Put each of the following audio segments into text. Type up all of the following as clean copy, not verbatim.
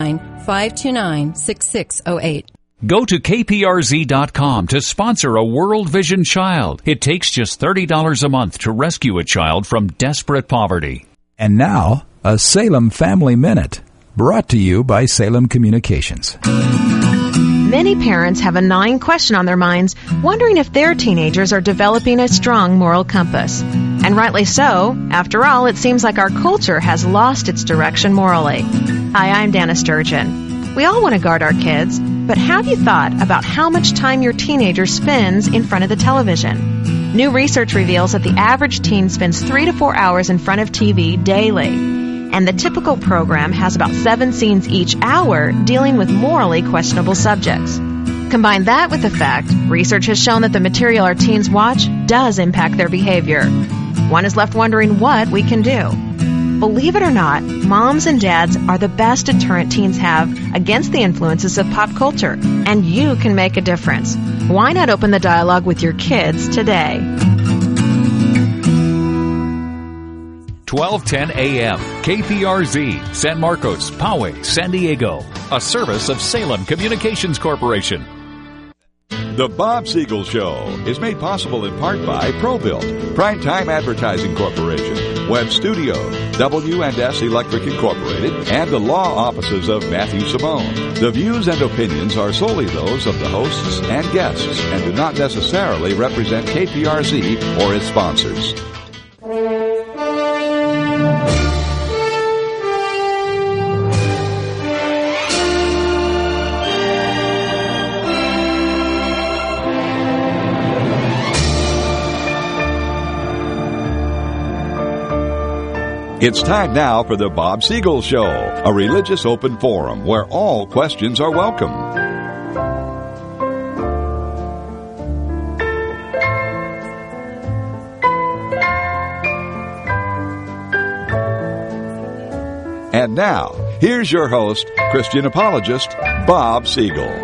529-6608. Go to kprz.com to sponsor a World Vision child. It takes just $30 a month to rescue a child from desperate poverty. And now, a Salem Family Minute, brought to you by Salem Communications. Many parents have a gnawing question on their minds, wondering if their teenagers are developing a strong moral compass. And rightly so. After all, it seems like our culture has lost its direction morally. Hi, I'm Dana Sturgeon. We all want to guard our kids, but have you thought about how much time your teenager spends in front of the television? New research reveals that the average teen spends 3 to 4 hours in front of TV daily. And the typical program has about 7 scenes each hour dealing with morally questionable subjects. Combine that with the fact research has shown that the material our teens watch does impact their behavior. One is left wondering what we can do. Believe it or not, moms and dads are the best deterrent teens have against the influences of pop culture, and you can make a difference. Why not open the dialogue with your kids today? 1210 AM, KPRZ, San Marcos, Poway, San Diego. A service of Salem Communications Corporation. The Bob Siegel Show is made possible in part by ProBuilt, Primetime Advertising Corporation, Web Studios, W&S Electric Incorporated, and the law offices of Matthew Simone. The views and opinions are solely those of the hosts and guests and do not necessarily represent KPRZ or its sponsors. It's time now for the Bob Siegel Show, a religious open forum where all questions are welcome. And now, here's your host, Christian apologist, Bob Siegel.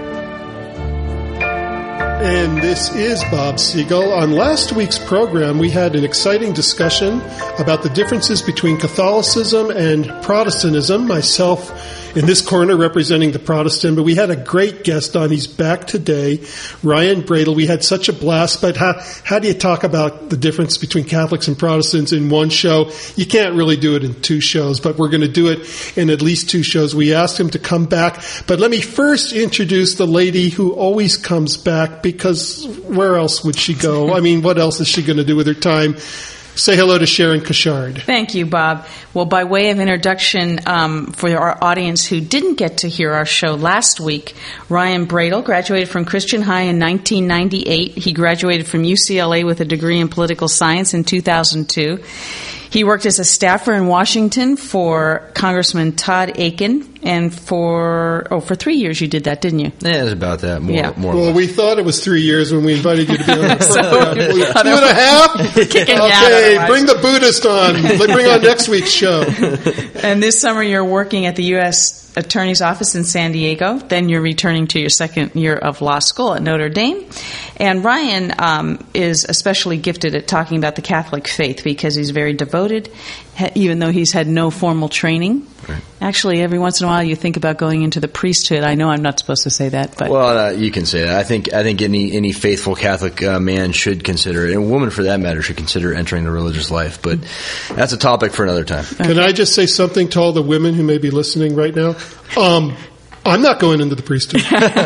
And this is Bob Siegel. On last week's program, we had an exciting discussion about the differences between Catholicism and Protestantism. Myself in this corner representing the Protestant, but we had a great guest on. He's back today, Ryan Bradel. We had such a blast, but how do you talk about the difference between Catholics and Protestants in one show? You can't really do it in 2 shows, but we're going to do it in at least 2 shows. We asked him to come back, but let me first introduce the lady who always comes back, because where else would she go? I mean, what else is she going to do with her time? Say hello to Sharon Cashard. Thank you, Bob. Well, by way of introduction, for our audience who didn't get to hear our show last week, Ryan Bradel graduated from Christian High in 1998. He graduated from UCLA with a degree in political science in 2002. He worked as a staffer in Washington for Congressman Todd Akin, and for 3 years you did that, didn't you? Yeah, it was about that. More. Well, we thought it was 3 years when we invited you to be on the program. 2.5? Kicking okay, bring the Buddhist on. Bring on next week's show. And this summer you're working at the U.S. Attorney's Office in San Diego. Then you're returning to your second year of law school at Notre Dame. And Ryan is especially gifted at talking about the Catholic faith because he's very devoted, even though he's had no formal training. Right. Actually, every once in a while you think about going into the priesthood. I know I'm not supposed to say that, but well, you can say that. I think any faithful Catholic man should consider it, and a woman for that matter should consider entering the religious life. But that's a topic for another time. Can I just say something to all the women who may be listening right now? I'm not going into the priesthood.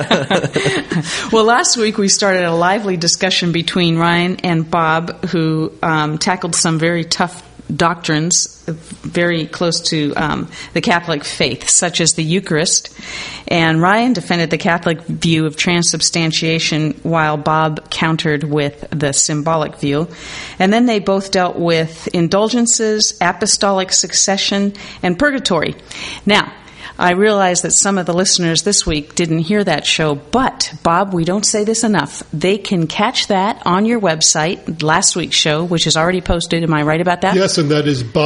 Well, last week we started a lively discussion between Ryan and Bob, who tackled some very tough doctrines very close to the Catholic faith, such as the Eucharist. And Ryan defended the Catholic view of transubstantiation while Bob countered with the symbolic view. And then they both dealt with indulgences, apostolic succession, and purgatory. Now, I realize that some of the listeners this week didn't hear that show, but, Bob, we don't say this enough. They can catch that on your website, last week's show, which is already posted. Am I right about that? Yes, and that is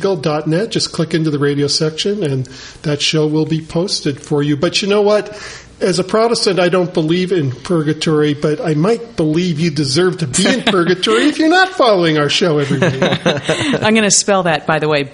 bobsiegel.net. Just click into the radio section, and that show will be posted for you. But you know what? As a Protestant, I don't believe in purgatory, but I might believe you deserve to be in purgatory if you're not following our show every week. I'm going to spell that, by the way,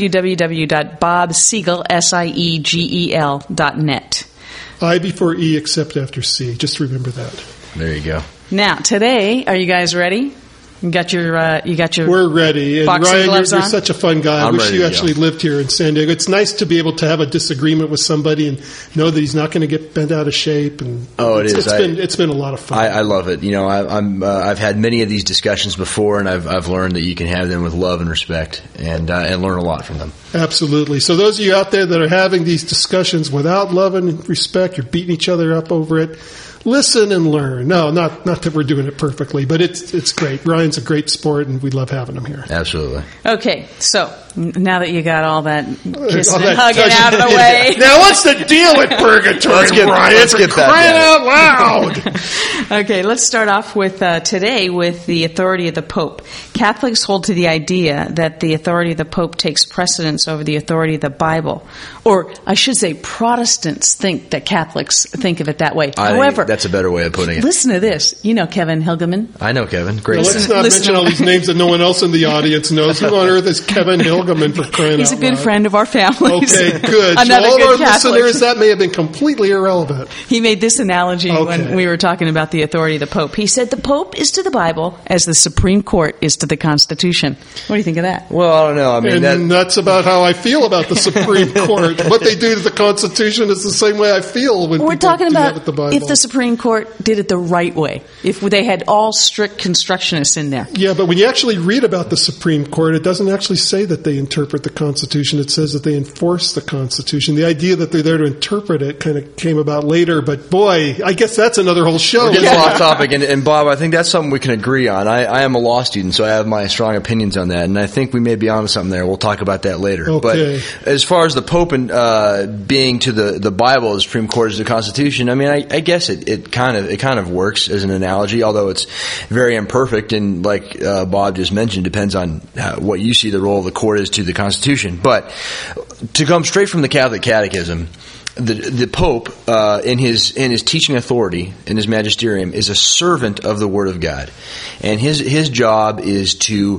www.bobsiegel.net. I before E except after C. Just remember that. There you go. Now, today, are you guys ready? You got your We're ready. And boxing Ryan, gloves you're on? such a fun guy. I I'm wish ready you to actually go. lived here in San Diego. It's nice to be able to have a disagreement with somebody and know that he's not going to get bent out of shape. And it's been a lot of fun. I love it. You know, I've had many of these discussions before, and I've learned that you can have them with love and respect, and learn a lot from them. Absolutely. So those of you out there that are having these discussions without love and respect, you're beating each other up over it. Listen and learn. No, not that we're doing it perfectly, but it's great. Ryan's a great sport, and we love having him here. Absolutely. Okay, so now that you got all that kissing All that and hugging touching. out of the way. Now, what's the deal with purgatory, Ryan? let's get that crying down. out loud. Okay, let's start off with today with the authority of the Pope. Catholics hold to the idea that the authority of the Pope takes precedence over the authority of the Bible. Or, I should say, Protestants think that Catholics think of it that way. I However, think that's a better way of putting it. listen to this. You know Kevin Hilgeman. I know, Kevin. Great. Now, let's not Listen. mention all these names that no one else in the audience knows. Who on earth is Kevin Hilgeman for crying He's out a good loud? friend of our families. Okay, good. To Another all good our Catholic. listeners, that may have been completely irrelevant. He made this analogy Okay. when we were talking about the authority of the Pope. He said the Pope is to the Bible as the Supreme Court is to the Constitution. What do you think of that? Well, I don't know. I mean, And that's about how I feel about the Supreme Court. What they do to the Constitution is the same way I feel when We're people talking do that about with the Bible. if the Supreme Court did it the right way, if they had all strict constructionists in there. Yeah, but when you actually read about the Supreme Court, it doesn't actually say that they interpret the Constitution. It says that they enforce the Constitution. The idea that they're there to interpret it kind of came about later, but boy, I guess that's another whole show. we're getting off topic, and Bob, I think that's something we can agree on. I am a law student, so I have my strong opinions on that, and I think we may be onto something there. We'll talk about that later. Okay. But as far as the Pope and being to the Bible, the Supreme Court is the Constitution, I mean, I guess it kind of works as an analogy, although it's very imperfect, and like Bob just mentioned, depends on what you see the role of the court is to the Constitution. But to come straight from the Catholic Catechism, the Pope, in his teaching authority, in his magisterium, is a servant of the Word of God, and his job is to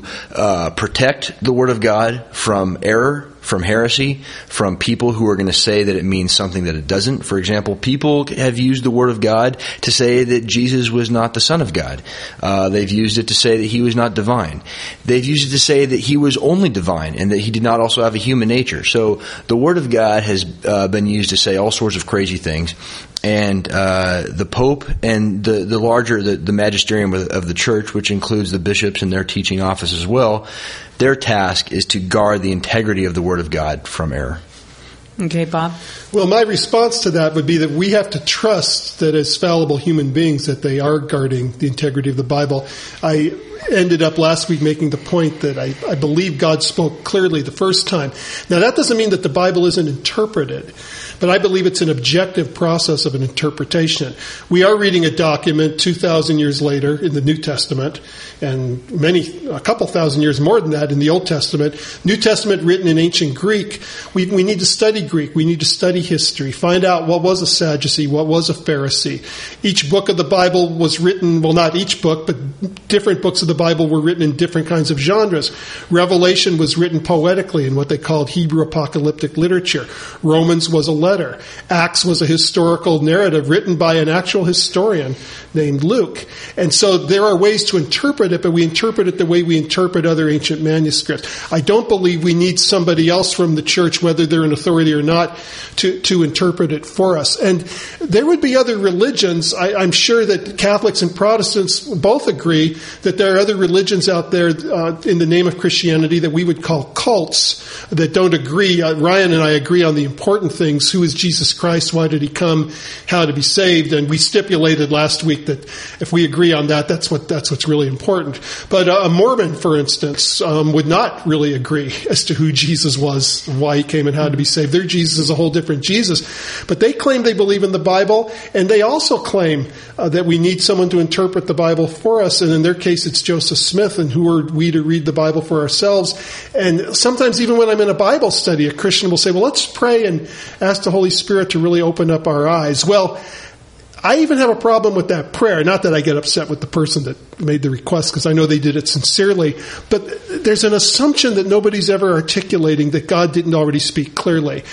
protect the Word of God from error, from heresy, from people who are going to say that it means something that it doesn't. For example, people have used the Word of God to say that Jesus was not the Son of God. They've used it to say that he was not divine. They've used it to say that he was only divine and that he did not also have a human nature. So the Word of God has been used to say all sorts of crazy things. And the Pope and the larger the magisterium of the Church, which includes the bishops and their teaching office as well, their task is to guard the integrity of the Word of God from error. Okay, Bob? Well, my response to that would be that we have to trust that as fallible human beings that they are guarding the integrity of the Bible. I ended up last week making the point that I believe God spoke clearly the first time. Now, that doesn't mean that the Bible isn't interpreted, but I believe it's an objective process of an interpretation. We are reading a document 2,000 years later in the New Testament, and a couple thousand years more than that in the Old Testament. New Testament written in ancient Greek. We need to study Greek. We need to study history. Find out what was a Sadducee, what was a Pharisee. Each book of the Bible was written, well, not each book, but different books of the Bible were written in different kinds of genres. Revelation was written poetically in what they called Hebrew apocalyptic literature. Romans was a letter. Acts was a historical narrative written by an actual historian named Luke. And so there are ways to interpret it, but we interpret it the way we interpret other ancient manuscripts. I don't believe we need somebody else from the church, whether they're an authority or not, to interpret it for us. And there would be other religions. I'm sure that Catholics and Protestants both agree that there are other religions out there in the name of Christianity that we would call cults that don't agree. Ryan and I agree on the important things. Who is Jesus Christ? Why did he come? How to be saved? And we stipulated last week that if we agree on that, that's what's really important. But a Mormon, for instance, would not really agree as to who Jesus was, why he came, and how to be saved. Their Jesus is a whole different Jesus. But they claim they believe in the Bible, and they also claim that we need someone to interpret the Bible for us. And in their case, it's Francis Joseph Smith, and who are we to read the Bible for ourselves? And sometimes even when I'm in a Bible study, a Christian will say, well, let's pray and ask the Holy Spirit to really open up our eyes. Well, I even have a problem with that prayer. Not that I get upset with the person that made the request, because I know they did it sincerely. But there's an assumption that nobody's ever articulating that God didn't already speak clearly.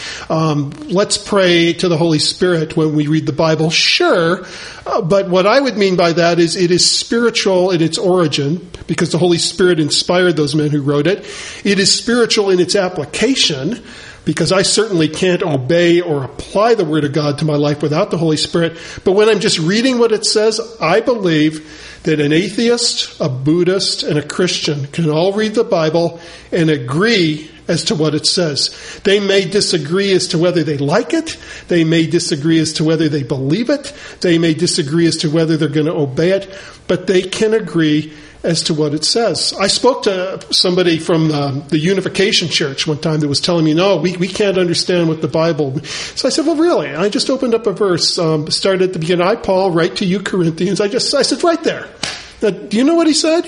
Let's pray to the Holy Spirit when we read the Bible. Sure. But what I would mean by that is it is spiritual in its origin, because the Holy Spirit inspired those men who wrote it. It is spiritual in its application, because I certainly can't obey or apply the Word of God to my life without the Holy Spirit. But when I'm just reading what it says, I believe that an atheist, a Buddhist, and a Christian can all read the Bible and agree as to what it says. They may disagree as to whether they like it. They may disagree as to whether they believe it. They may disagree as to whether they're going to obey it. But they can agree as to what it says. I spoke to somebody from the Unification Church one time that was telling me, no, we can't understand what the Bible... So I said, well, really? I just opened up a verse, started at the beginning. I, Paul, write to you, Corinthians. I said, right there. Now, do you know what he said?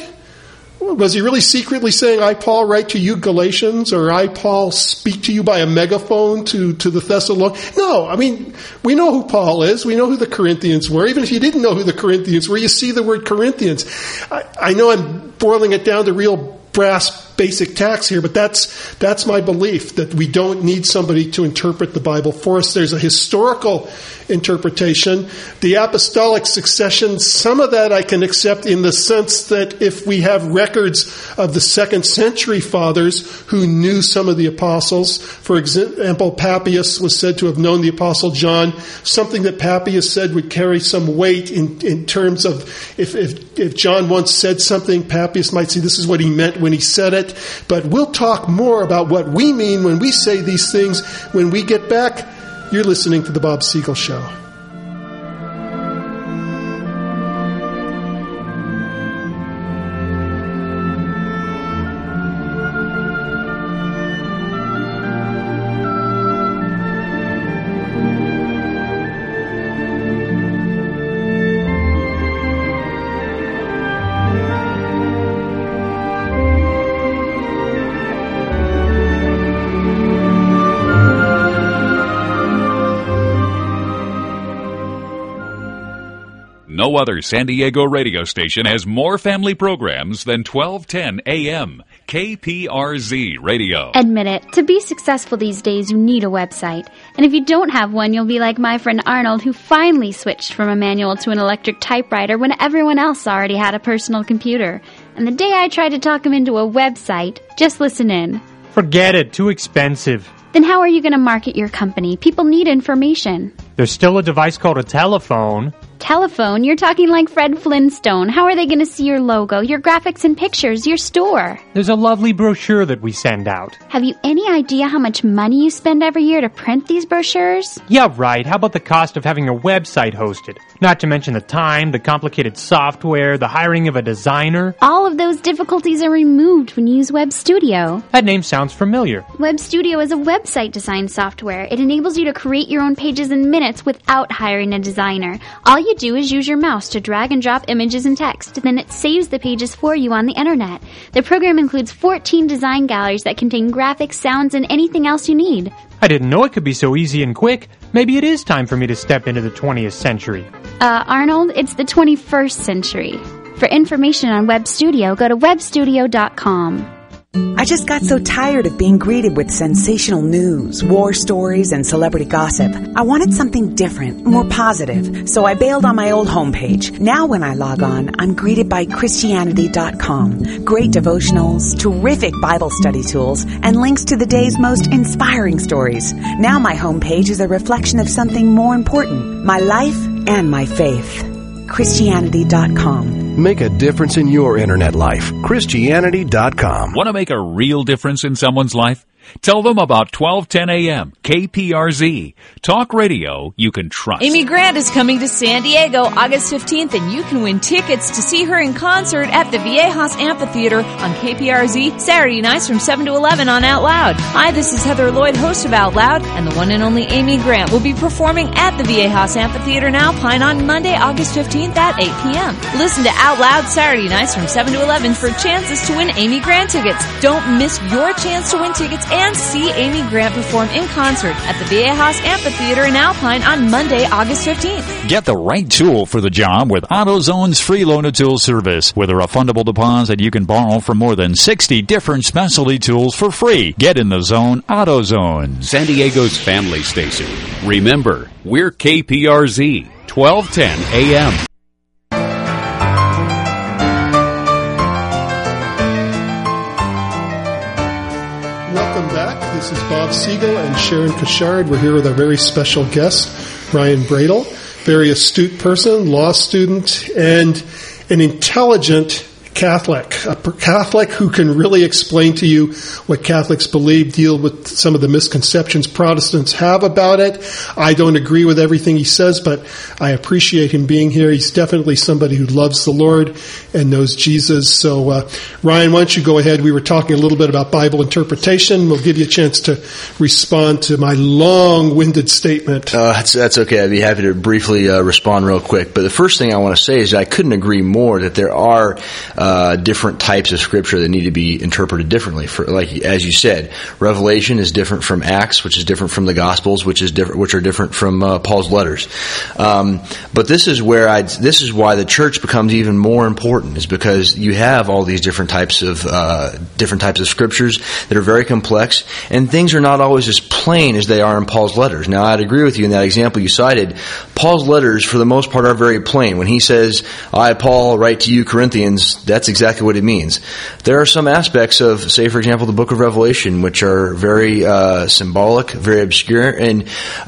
Was he really secretly saying, I, Paul, write to you, Galatians, or I, Paul, speak to you by a megaphone to the Thessalonians? No, I mean, we know who Paul is. We know who the Corinthians were. Even if you didn't know who the Corinthians were, you see the word Corinthians. I know I'm boiling it down to real brass basic tacks here, but that's my belief, that we don't need somebody to interpret the Bible for us. There's a historical interpretation. The apostolic succession, some of that I can accept in the sense that if we have records of the 2nd century fathers who knew some of the apostles, for example, Papias was said to have known the apostle John, something that Papias said would carry some weight in terms of if John once said something, Papias might say this is what he meant when he said it. But we'll talk more about what we mean when we say these things when we get back. You're listening to The Bob Siegel Show. No other San Diego radio station has more family programs than 1210 AM KPRZ Radio. Admit it, to be successful these days you need a website. And if you don't have one, you'll be like my friend Arnold, who finally switched from a manual to an electric typewriter when everyone else already had a personal computer. And the day I tried to talk him into a website, just listen in. Forget it, too expensive. Then how are you going to market your company? People need information. There's still a device called a telephone. Telephone? You're talking like Fred Flintstone. How are they going to see your logo, your graphics and pictures, your store? There's a lovely brochure that we send out. Have you any idea how much money you spend every year to print these brochures? Yeah, right. How about the cost of having a website hosted? Not to mention the time, the complicated software, the hiring of a designer. All of those difficulties are removed when you use Web Studio. That name sounds familiar. Web Studio is a website design software. It enables you to create your own pages in minutes without hiring a designer. All you do is use your mouse to drag and drop images and text. Then it saves the pages for you on the internet. The program includes 14 design galleries that contain graphics, sounds, and anything else you need. I didn't know it could be so easy and quick. Maybe it is time for me to step into the 20th century. Arnold, it's the 21st century. For information on Web Studio, go to webstudio.com. I just got so tired of being greeted with sensational news, war stories, and celebrity gossip. I wanted something different, more positive, so I bailed on my old homepage. Now when I log on, I'm greeted by Christianity.com. Great devotionals, terrific Bible study tools, and links to the day's most inspiring stories. Now my homepage is a reflection of something more important, my life and my faith. Christianity.com. Make a difference in your internet life. Christianity.com. Want to make a real difference in someone's life? Tell them about 1210 AM, KPRZ. Talk radio you can trust. Amy Grant is coming to San Diego August 15th, and you can win tickets to see her in concert at the Viejas Amphitheater on KPRZ Saturday nights from 7 to 11 on Out Loud. Hi, this is Heather Lloyd, host of Out Loud, and the one and only Amy Grant will be performing at the Viejas Amphitheater in Alpine on Monday, August 15th at 8 p.m. Listen to Out Loud Saturday nights from 7 to 11 for chances to win Amy Grant tickets. Don't miss your chance to win tickets and see Amy Grant perform in concert at the Viejas Amphitheater in Alpine on Monday, August 15th. Get the right tool for the job with AutoZone's free loan-a-tool service. With a refundable deposit, you can borrow from more than 60 different specialty tools for free. Get in the zone, AutoZone. San Diego's family station. Remember, we're KPRZ, 1210 AM. This is Bob Siegel and Sharon Cashard. We're here with our very special guest, Ryan Bradle, very astute person, law student, and an intelligent Catholic, a Catholic who can really explain to you what Catholics believe, deal with some of the misconceptions Protestants have about it. I don't agree with everything he says, but I appreciate him being here. He's definitely somebody who loves the Lord and knows Jesus. So, Ryan, why don't you go ahead? We were talking a little bit about Bible interpretation. We'll give you a chance to respond to my long-winded statement. That's okay. I'd be happy to briefly respond real quick. But the first thing I want to say is I couldn't agree more that there are different types of scripture that need to be interpreted differently. For, like as you said, Revelation is different from Acts, which is different from the Gospels, which are different from Paul's letters. But this is why the church becomes even more important, is because you have all these different types of scriptures that are very complex, and things are not always as plain as they are in Paul's letters. Now, I'd agree with you in that example you cited. Paul's letters, for the most part, are very plain. When he says, "I, Paul, write to you, Corinthians," that's exactly what it means. There are some aspects of, say, for example, the book of Revelation, which are very symbolic, very obscure, and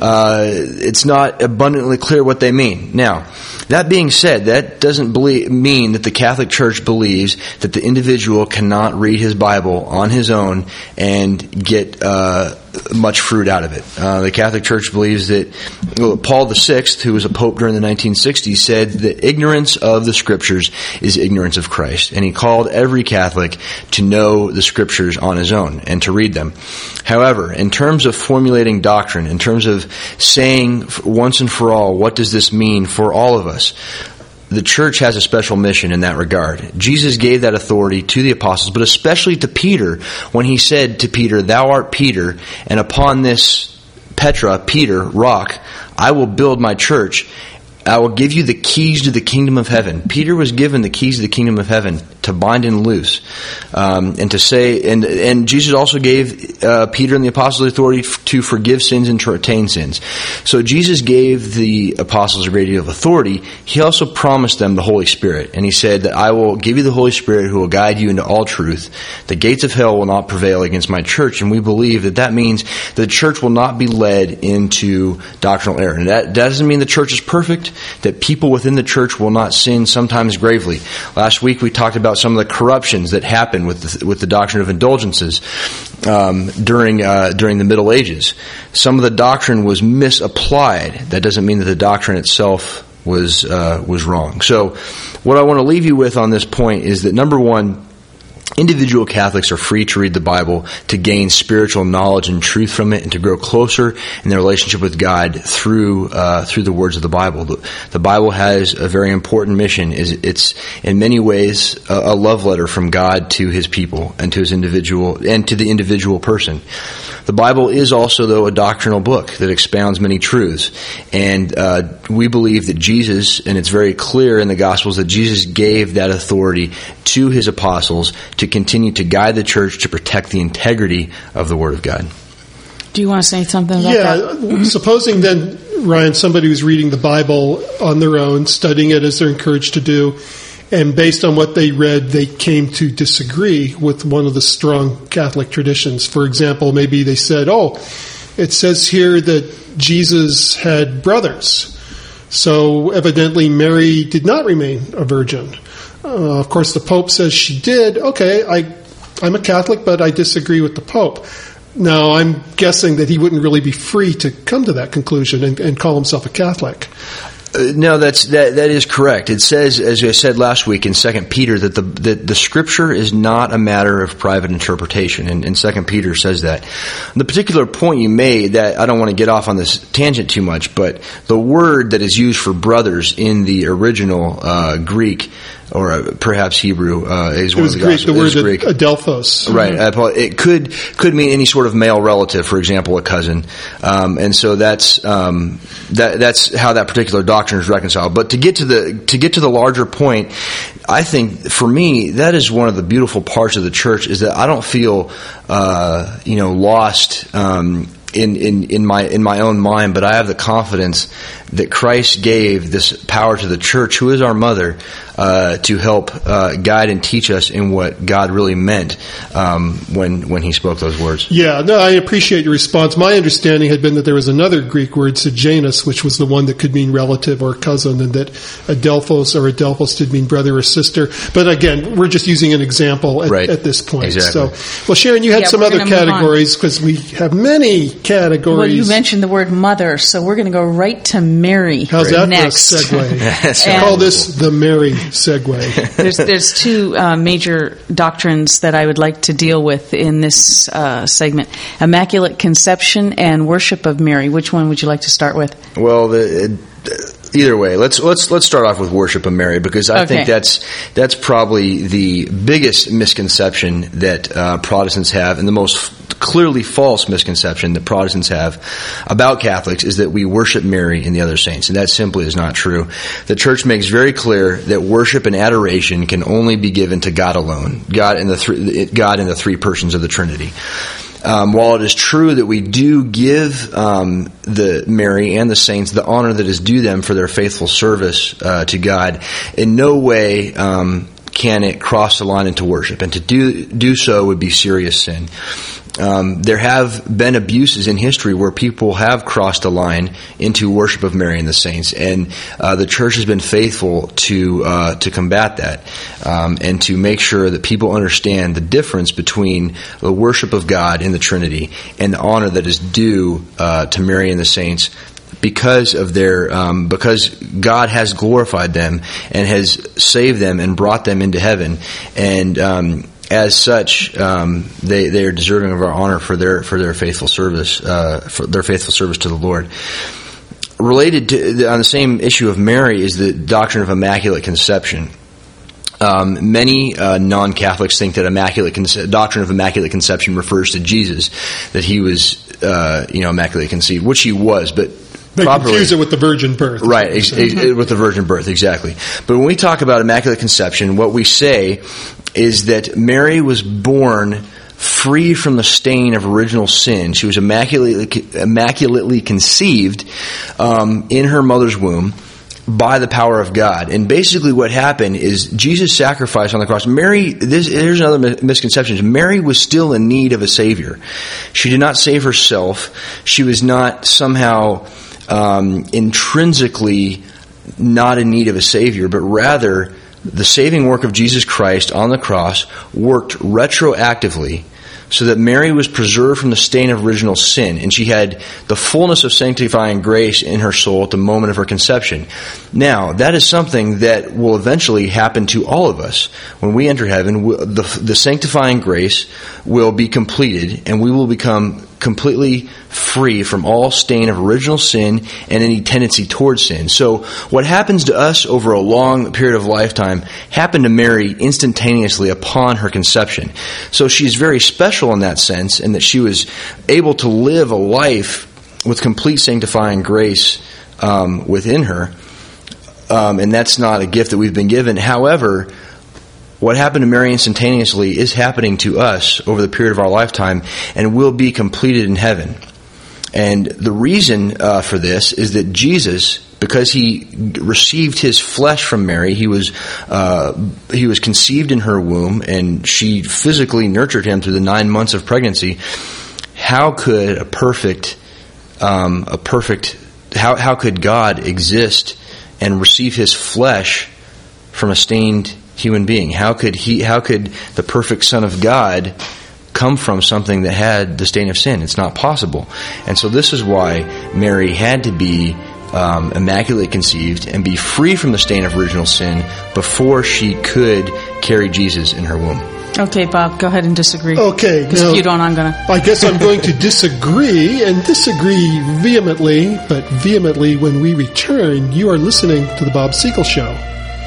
it's not abundantly clear what they mean. Now, that being said, that doesn't mean that the Catholic Church believes that the individual cannot read his Bible on his own and get much fruit out of it. The Catholic Church believes that Paul VI, who was a pope during the 1960s, said that ignorance of the Scriptures is ignorance of Christ. And he called every Catholic to know the Scriptures on his own and to read them. However, in terms of formulating doctrine, in terms of saying once and for all, what does this mean for all of us? The church has a special mission in that regard. Jesus gave that authority to the apostles, but especially to Peter, when he said to Peter, "Thou art Peter, and upon this Petra, Peter, rock, I will build my church. I will give you the keys to the kingdom of heaven." Peter was given the keys to the kingdom of heaven to bind and loose, and to say, and Jesus also gave Peter and the apostles authority to forgive sins and to retain sins. So Jesus gave the apostles a great deal of authority. He also promised them the Holy Spirit, and he said that I will give you the Holy Spirit who will guide you into all truth. The gates of hell will not prevail against my church, and we believe that means the church will not be led into doctrinal error. And that doesn't mean the church is perfect, that people within the church will not sin, sometimes gravely. Last week we talked about some of the corruptions that happened with the doctrine of indulgences during the Middle Ages. Some of the doctrine was misapplied. That doesn't mean that the doctrine itself was wrong. So what I want to leave you with on this point is that, number one, individual Catholics are free to read the Bible, to gain spiritual knowledge and truth from it, and to grow closer in their relationship with God through the words of the Bible. The Bible has a very important mission. It's in many ways a love letter from God to His people and to His individual and to the individual person. The Bible is also, though, a doctrinal book that expounds many truths, and we believe that Jesus, and it's very clear in the Gospels that Jesus gave that authority to His apostles to continue to guide the church to protect the integrity of the Word of God. Do you want to say something about that? Yeah, supposing then, Ryan, somebody who's reading the Bible on their own, studying it as they're encouraged to do, and based on what they read, they came to disagree with one of the strong Catholic traditions. For example, maybe they said, it says here that Jesus had brothers, so evidently Mary did not remain a virgin. Of course, the Pope says she did. Okay, I'm a Catholic, but I disagree with the Pope. Now, I'm guessing that he wouldn't really be free to come to that conclusion and call himself a Catholic. No, that is correct. It says, as I said last week in 2 Peter, that the Scripture is not a matter of private interpretation, and 2 Peter says that. The particular point you made, that I don't want to get off on this tangent too much, but the word that is used for brothers in the original Greek, or perhaps Hebrew, is one of the Greek. The word Greek. Adelphos, right? It could mean any sort of male relative, for example, a cousin, and so that's how that particular doctrine is reconciled. But to get to the larger point, I think for me that is one of the beautiful parts of the church, is that I don't feel lost in my own mind, but I have the confidence that Christ gave this power to the church, who is our mother, to help guide and teach us in what God really meant when He spoke those words. Yeah, no, I appreciate your response. My understanding had been that there was another Greek word, Sejanus, which was the one that could mean relative or cousin, and that Adelphos did mean brother or sister. But again, we're just using an example at this point. Exactly. So, well, Sharon, you had some other categories, because we have many categories. Well, you mentioned the word mother, so we're going to go right to Mary. How's that next for a segue? Call this the Mary segue. There's two major doctrines that I would like to deal with in this segment: Immaculate Conception and Worship of Mary. Which one would you like to start with? Well, either way, let's start off with Worship of Mary, because I think that's probably the biggest misconception that Protestants have, and the most clearly false misconception that Protestants have about Catholics, is that we worship Mary and the other saints, and that simply is not true. The Church makes very clear that worship and adoration can only be given to God alone, God in the three persons of the Trinity. While it is true that we do give the Mary and the saints the honor that is due them for their faithful service to God, in no way can it cross the line into worship, and to do so would be serious sin. There have been abuses in history where people have crossed a line into worship of Mary and the saints, and the Church has been faithful to combat that, and to make sure that people understand the difference between the worship of God in the Trinity and the honor that is due to Mary and the saints, because of because God has glorified them and has saved them and brought them into heaven, and as such, they are deserving of our honor for their faithful service, to the Lord. Related to on the same issue of Mary is the doctrine of Immaculate Conception. Many non-Catholics think that doctrine of Immaculate Conception refers to Jesus, that he was immaculately conceived, which he was, but they confuse it with the virgin birth. Right, with the virgin birth, exactly. But when we talk about Immaculate Conception, what we say is that Mary was born free from the stain of original sin. She was immaculately conceived in her mother's womb by the power of God. And basically what happened is Jesus' sacrifice on the cross. Here's another misconception. Mary was still in need of a Savior. She did not save herself. She was not somehow intrinsically not in need of a Savior, but rather the saving work of Jesus Christ on the cross worked retroactively, so that Mary was preserved from the stain of original sin, and she had the fullness of sanctifying grace in her soul at the moment of her conception. Now, that is something that will eventually happen to all of us. When we enter heaven, the sanctifying grace will be completed, and we will become completely free from all stain of original sin and any tendency towards sin. So what happens to us over a long period of lifetime happened to Mary instantaneously upon her conception. So she's very special in that sense, in that she was able to live a life with complete sanctifying grace within her. And that's not a gift that we've been given. However, what happened to Mary instantaneously is happening to us over the period of our lifetime, and will be completed in heaven. And the reason for this is that Jesus, because he received his flesh from Mary, he was conceived in her womb, and she physically nurtured him through the 9 months of pregnancy. How could how could God exist and receive his flesh from a stained human being? How could the perfect Son of God come from something that had the stain of sin. It's not possible. And so this is why Mary had to be immaculately conceived and be free from the stain of original sin before she could carry Jesus in her womb. Okay, Bob, go ahead and disagree. Okay. Because if you don't, I'm going to. I guess I'm going to disagree and disagree vehemently, but vehemently when we return. You are listening to The Bob Siegel Show.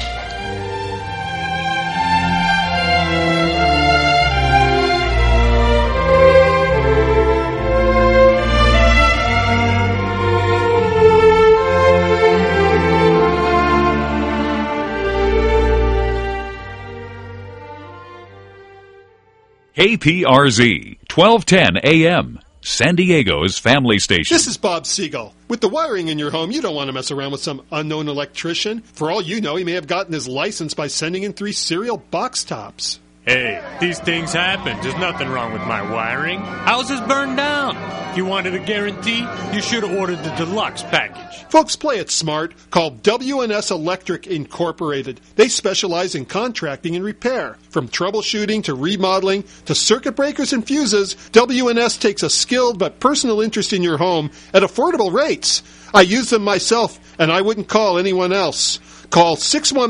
KPRZ, 1210 AM, San Diego's family station. This is Bob Siegel. With the wiring in your home, you don't want to mess around with some unknown electrician. For all you know, he may have gotten his license by sending in 3 cereal box tops. Hey, these things happen. There's nothing wrong with my wiring. Houses burn down. If you wanted a guarantee, you should have ordered the deluxe package. Folks, play it smart. Call W&S Electric Incorporated. They specialize in contracting and repair. From troubleshooting to remodeling to circuit breakers and fuses, W&S takes a skilled but personal interest in your home at affordable rates. I use them myself, and I wouldn't call anyone else. Call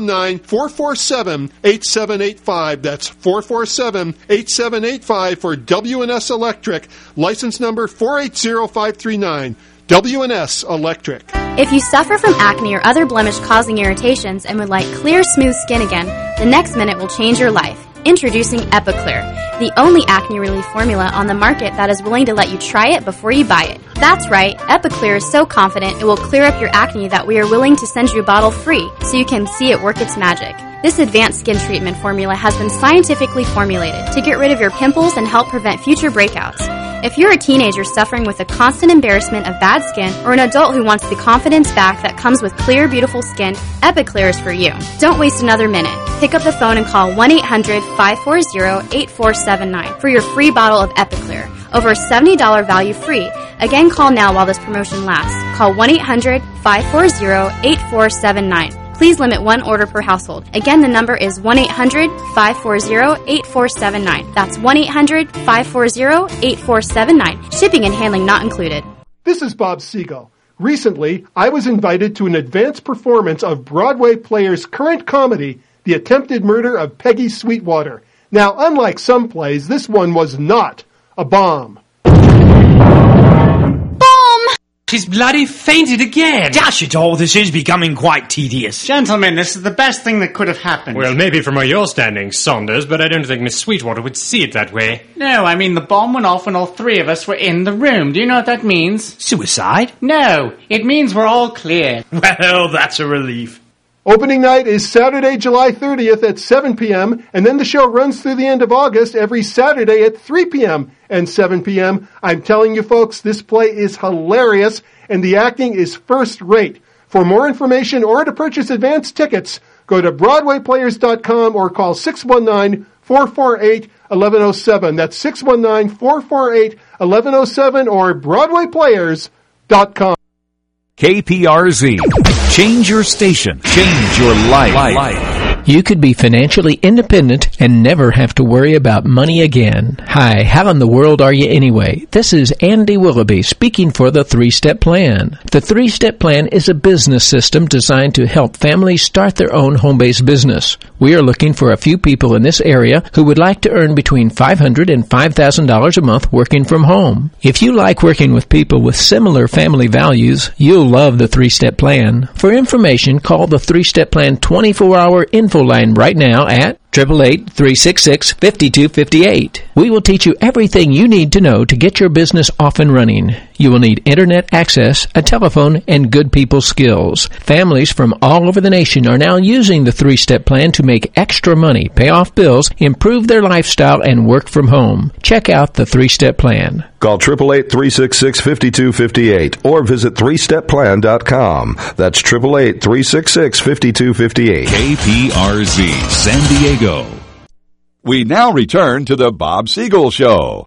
619-447-8785. That's 447-8785 for W&S Electric. License number 480539. W&S Electric. If you suffer from acne or other blemish-causing irritations and would like clear, smooth skin again, the next minute will change your life. Introducing Epiclear, the only acne relief formula on the market that is willing to let you try it before you buy it. That's right, Epiclear is so confident it will clear up your acne that we are willing to send you a bottle free so you can see it work its magic. This advanced skin treatment formula has been scientifically formulated to get rid of your pimples and help prevent future breakouts. If you're a teenager suffering with the constant embarrassment of bad skin, or an adult who wants the confidence back that comes with clear, beautiful skin, Epiclear is for you. Don't waste another minute. Pick up the phone and call 1-800-540-8479 for your free bottle of Epiclear. Over $70 value free. Again, call now while this promotion lasts. Call 1-800-540-8479. Please limit one order per household. Again, the number is 1-800-540-8479. That's 1-800-540-8479. Shipping and handling not included. This is Bob Siegel. Recently, I was invited to an advanced performance of Broadway Players' current comedy, The Attempted Murder of Peggy Sweetwater. Now, unlike some plays, this one was not a bomb. She's bloody fainted again. Dash it all, this is becoming quite tedious. Gentlemen, this is the best thing that could have happened. Well, maybe from where you're standing, Saunders, but I don't think Miss Sweetwater would see it that way. No, I mean the bomb went off when all 3 of us were in the room. Do you know what that means? Suicide? No, it means we're all clear. Well, that's a relief. Opening night is Saturday, July 30th at 7 p.m., and then the show runs through the end of August every Saturday at 3 p.m. and 7 p.m. I'm telling you folks, this play is hilarious, and the acting is first rate. For more information or to purchase advance tickets, go to BroadwayPlayers.com or call 619-448-1107. That's 619-448-1107 or BroadwayPlayers.com. KPRZ. Change your station. Change your life. You could be financially independent and never have to worry about money again. Hi, how in the world are you anyway? This is Andy Willoughby speaking for the 3-Step Plan. The 3-Step Plan is a business system designed to help families start their own home-based business. We are looking for a few people in this area who would like to earn between $500 and $5,000 a month working from home. If you like working with people with similar family values, you'll love the 3-Step Plan. For information, call the 3-Step Plan 24-hour info line right now at 888-366-5258. We will teach you everything you need to know to get your business off and running. You will need internet access, a telephone, and good people skills. Families from all over the nation are now using the 3-Step Plan to make extra money, pay off bills, improve their lifestyle, and work from home. Check out the 3-Step Plan. Call 888-366-5258 or visit 3stepplan.com. That's 888-366-5258. KPRZ San Diego. We now return to the Bob Siegel Show.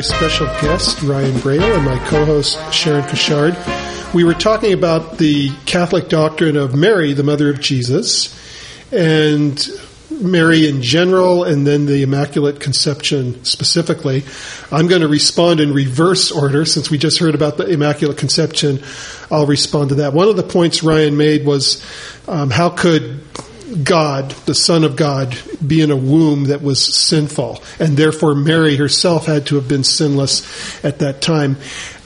special guest, Ryan Braille, and my co-host, Sharon Cashard. We were talking about the Catholic doctrine of Mary, the mother of Jesus, and Mary in general, and then the Immaculate Conception specifically. I'm going to respond in reverse order. Since we just heard about the Immaculate Conception, I'll respond to that. One of the points Ryan made was how could God, the Son of God, be in a womb that was sinful, and therefore Mary herself had to have been sinless at that time.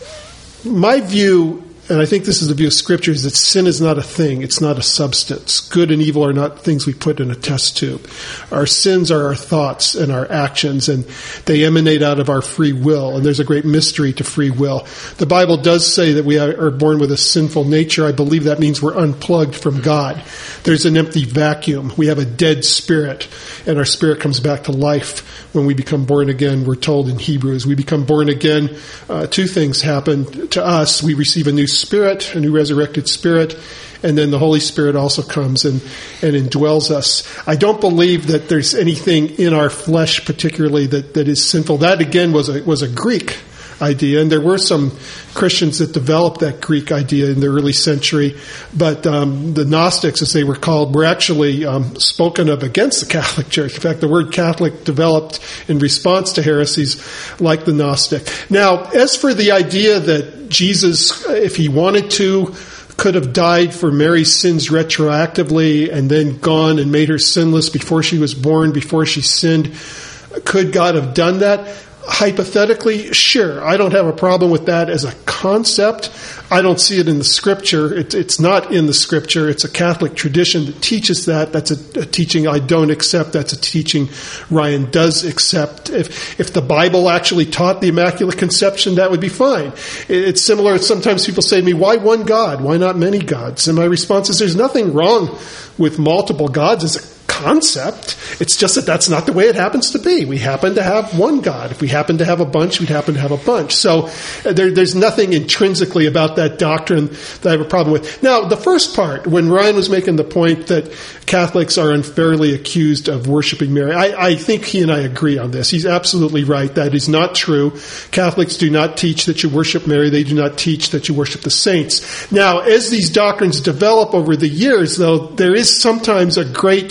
My view, and I think this is the view of Scripture, is that sin is not a thing. It's not a substance. Good and evil are not things we put in a test tube. Our sins are our thoughts and our actions, and they emanate out of our free will, and there's a great mystery to free will. The Bible does say that we are born with a sinful nature. I believe that means we're unplugged from God. There's an empty vacuum. We have a dead spirit, and our spirit comes back to life when we become born again. We're told in Hebrews, we become born again. Two things happen to us. We receive a new spirit, a new resurrected spirit, and then the Holy Spirit also comes and indwells us. I don't believe that there's anything in our flesh particularly that is sinful. That again was a Greek idea, and there were some Christians that developed that Greek idea in the early century, but the Gnostics, as they were called, were actually spoken of against the Catholic Church. In fact, the word Catholic developed in response to heresies like the Gnostic. Now, as for the idea that Jesus, if he wanted to, could have died for Mary's sins retroactively and then gone and made her sinless before she was born, before she sinned, could God have done that? Hypothetically, sure. I don't have a problem with that as a concept. I don't see it in the Scripture. It's not in the Scripture. It's a Catholic tradition that teaches that. That's a teaching I don't accept. That's a teaching Ryan does accept. If the Bible actually taught the Immaculate Conception, that would be fine. It's similar. Sometimes people say to me, why one God? Why not many gods? And my response is, there's nothing wrong with multiple gods as a concept. It's just that that's not the way it happens to be. We happen to have one God. If we happen to have a bunch, we'd happen to have a bunch. So there's nothing intrinsically about that doctrine that I have a problem with. Now, the first part, when Ryan was making the point that Catholics are unfairly accused of worshiping Mary, I think he and I agree on this. He's absolutely right. That is not true. Catholics do not teach that you worship Mary. They do not teach that you worship the saints. Now, as these doctrines develop over the years, though, there is sometimes a great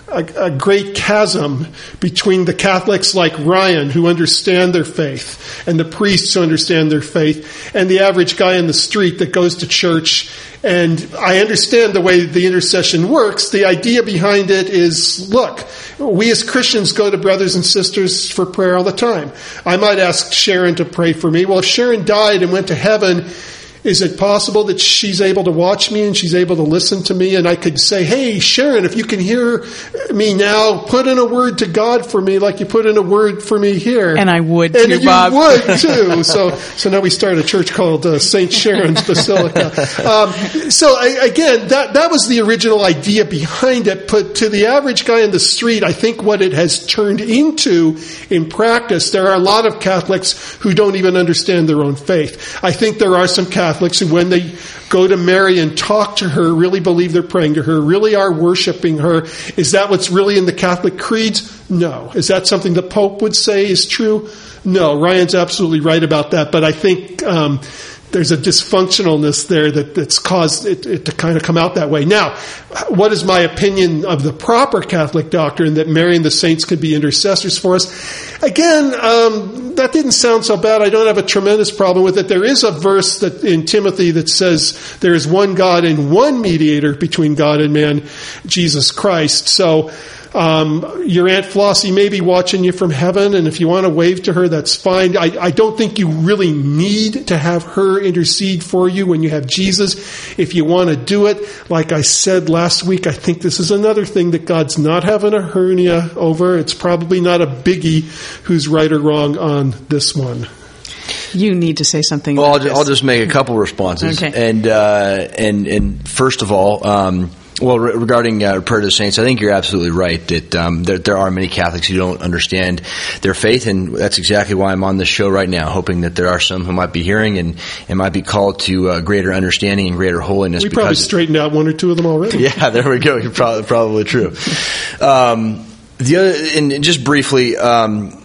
chasm between the Catholics like Ryan, who understand their faith, and the priests who understand their faith, and the average guy in the street that goes to church. And I understand the way the intercession works. The idea behind it is, look, we as Christians go to brothers and sisters for prayer all the time. I might ask Sharon to pray for me. Well, if Sharon died and went to heaven, is it possible that she's able to watch me and she's able to listen to me, and I could say, hey, Sharon, if you can hear me now, put in a word to God for me like you put in a word for me here. And I would too, and Bob. And you would too. So now we start a church called St. Sharon's Basilica. Again, that was the original idea behind it, but to the average guy in the street, I think what it has turned into in practice, there are a lot of Catholics who don't even understand their own faith. I think there are some Catholics who, when they go to Mary and talk to her, really believe they're praying to her, really are worshiping her. Is that what's really in the Catholic creeds? No. Is that something the Pope would say is true? No. Ryan's absolutely right about that, but I think there's a dysfunctionalness there that's caused it to kind of come out that way. Now, what is my opinion of the proper Catholic doctrine that Mary and the saints could be intercessors for us? Again, that didn't sound so bad. I don't have a tremendous problem with it. There is a verse that in Timothy that says there is one God and one mediator between God and man, Jesus Christ. So your Aunt Flossie may be watching you from heaven, and if you want to wave to her, that's fine. I don't think you really need to have her intercede for you when you have Jesus. If you want to do it, like I said last week, I think this is another thing that God's not having a hernia over. It's probably not a biggie who's right or wrong on this one. You need to say something. Well, I'll just make a couple responses. Okay. And first of all, regarding prayer to the saints, I think you're absolutely right that there are many Catholics who don't understand their faith, and that's exactly why I'm on this show right now, hoping that there are some who might be hearing and might be called to greater understanding and greater holiness. We probably straightened out one or two of them already. Yeah, there we go. You're probably true. The other, and just briefly,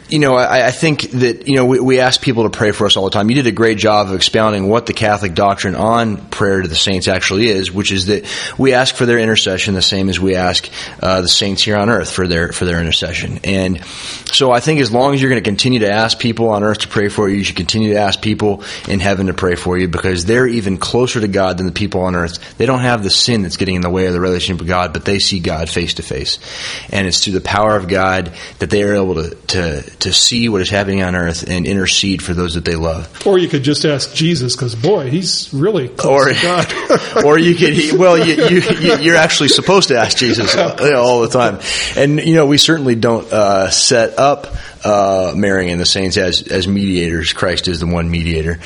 I think that, we ask people to pray for us all the time. You did a great job of expounding what the Catholic doctrine on prayer to the saints actually is, which is that we ask for their intercession the same as we ask the saints here on earth for their intercession. And so I think as long as you're going to continue to ask people on earth to pray for you should continue to ask people in heaven to pray for you, because they're even closer to God than the people on earth. They don't have the sin that's getting in the way of the relationship with God, but they see God face to face. And it's through the power of God that they are able to see what is happening on earth and intercede for those that they love. Or you could just ask Jesus, because boy, he's really close to God. Or you could, you're actually supposed to ask Jesus all the time. And we certainly don't set up Mary and the saints as mediators. Christ is the one mediator.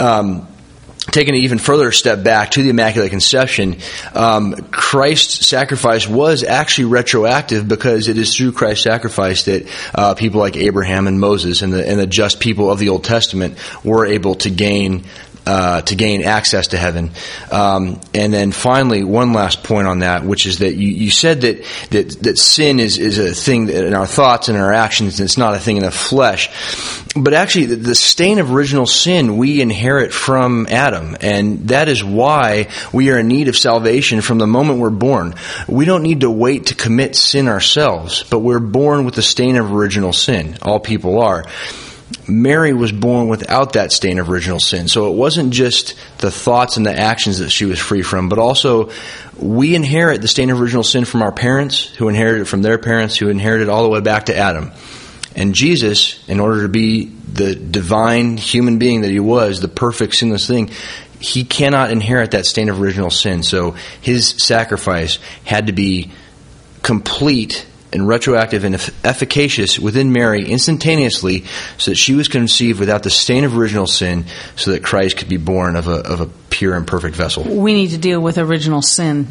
Taking an even further step back to the Immaculate Conception, Christ's sacrifice was actually retroactive, because it is through Christ's sacrifice that people like Abraham and Moses and the just people of the Old Testament were able to gain access to heaven. And then finally, one last point on that, which is that you said that sin is a thing that in our thoughts and our actions, and it's not a thing in the flesh. But actually, the stain of original sin we inherit from Adam, and that is why we are in need of salvation from the moment we're born. We don't need to wait to commit sin ourselves, but we're born with the stain of original sin. All people are. Mary was born without that stain of original sin. So it wasn't just the thoughts and the actions that she was free from, but also we inherit the stain of original sin from our parents, who inherited it from their parents, who inherited it all the way back to Adam. And Jesus, in order to be the divine human being that he was, the perfect sinless thing, he cannot inherit that stain of original sin. So his sacrifice had to be complete and retroactive and efficacious within Mary instantaneously, so that she was conceived without the stain of original sin, so that Christ could be born of a pure and perfect vessel. We need to deal with original sin.